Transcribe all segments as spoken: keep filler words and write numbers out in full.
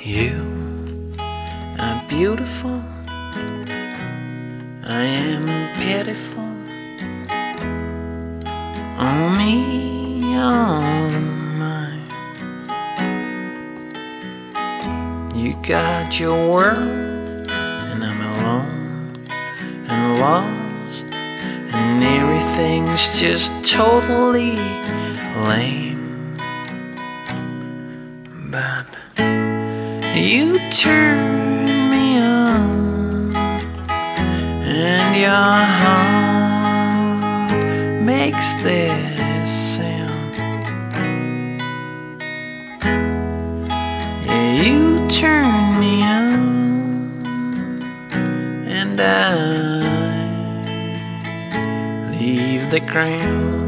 You are beautiful, I am pitiful. Oh me, oh my. You got your world, and I'm alone and lost, and everything's just totally lame. But you turn me on, and your heart makes this sound. Yeah, you turn me on, and I leave the ground.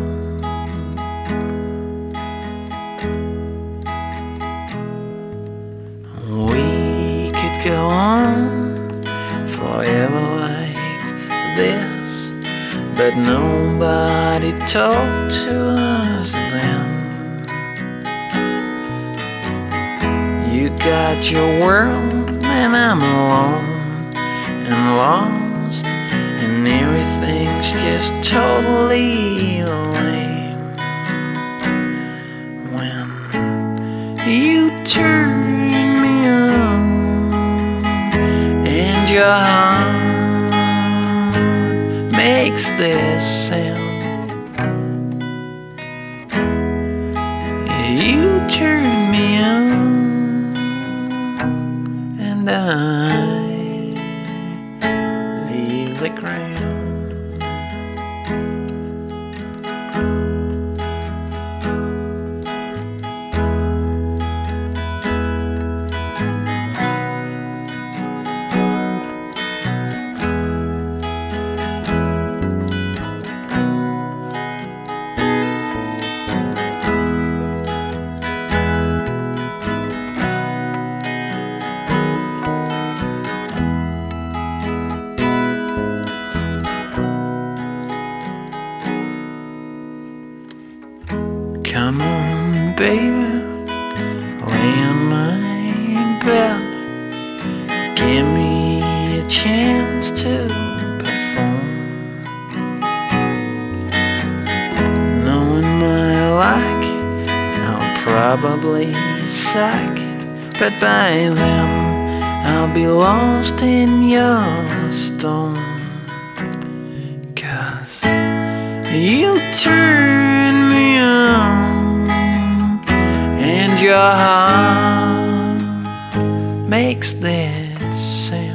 We could go on forever like this, but nobody talked to us then. You got your world, and I'm alone and lost, and everything's just totally lame. When you turn your heart makes this sound. Yeah, you turn me on, and I leave the ground. Come on, baby, lay on my bed. Give me a chance to perform. Knowing my lack, I'll probably suck, but by then I'll be lost in your storm. 'Cause you turn me on, and your heart makes this sound.